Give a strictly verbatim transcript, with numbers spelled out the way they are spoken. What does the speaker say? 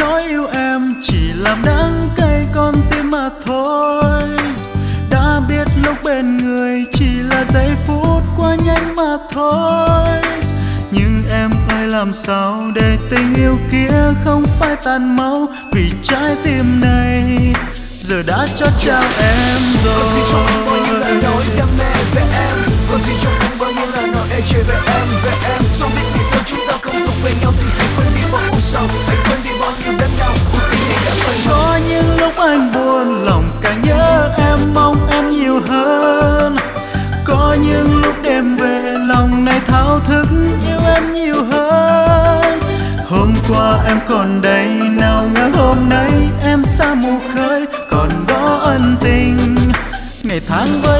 nói yêu em chỉ làm đắng cay con tim mà thôi. Đã biết lúc bên người chỉ là giây phút qua nhanh mà thôi. Nhưng em ơi làm sao để tình yêu kia không phai tàn mau, vì trái tim này giờ đã chót trao em rồi. Còn gì trong anh bao nhiêu lời nói đam mê về em, còn gì trong anh bao nhiêu lời nói ê chề về em, về em. Dẫu biết vì sao chúng ta không thuộc về nhau thì hãy quên đi bao âu sầu, hãy quên đi bao nhiêu đớn đau, cuộc tình này đã phai màu. Có những lúc anh buồn lòng càng nhớ em, mong em nhiều hơn. Có những lúc đêm về lòng này thao thức yêu em nhiều hơn. Hôm qua em còn đây, nào ngờ hôm nay em xa mù khơi, còn đó ân tình ngày tháng với